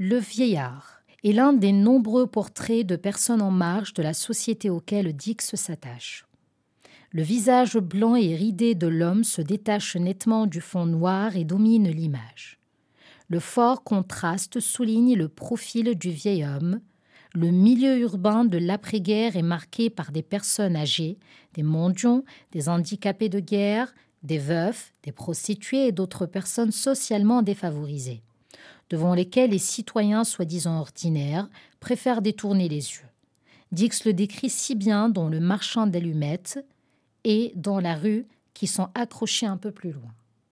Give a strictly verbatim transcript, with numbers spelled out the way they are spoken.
Le vieillard est l'un des nombreux portraits de personnes en marge de la société auquel Dix s'attache. Le visage blanc et ridé de l'homme se détache nettement du fond noir et domine l'image. Le fort contraste souligne le profil du vieil homme. Le milieu urbain de l'après-guerre est marqué par des personnes âgées, des mendiants, des handicapés de guerre, des veufs, des prostituées et d'autres personnes socialement défavorisées, devant lesquelles les citoyens soi-disant ordinaires préfèrent détourner les yeux. Dix le décrit si bien dans Le marchand d'allumettes et dans La rue, qui sont accrochés un peu plus loin.